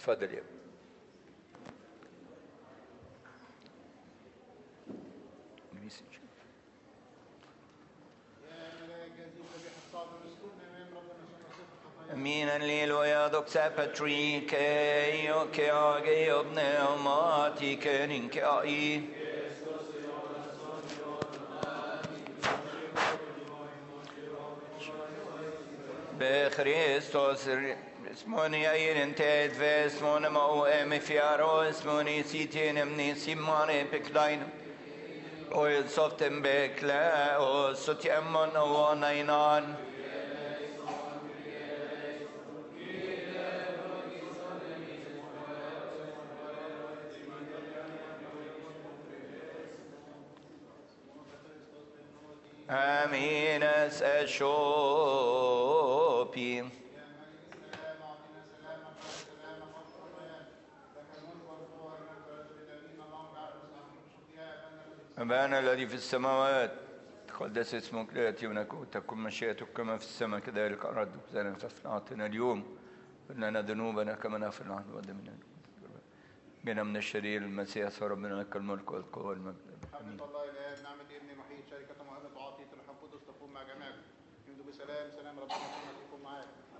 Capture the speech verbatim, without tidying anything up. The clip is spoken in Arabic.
اتفضل يا Min lilloja doxa patrike och jag är pneumatiken inka i بخريستوس اسموني اين تيد فاسمون ما او ام فيارو اسموني سيتين مني سيماني بكلاين او صفتم بكلا او ستيمون او نينان امين اسشوبي أبانا الذي في السماوات تقدس اسمك ليأتي ملكوتك تكن مشيئتك كما في السماء كذلك على الأرض خبزنا أعطنا اليوم اغفر لنا ذنوبنا كما نغفر نحن للمذنبين بنا من الشرير المسيح صار ربنا لك الملك والقوة والمجد محبة الله الآب نعمة ابن الوحيد شركة موهبة وعطية الروح القدس تكون مع جميعكم. امضوا بسلام سلام ربنا يكون معاكم.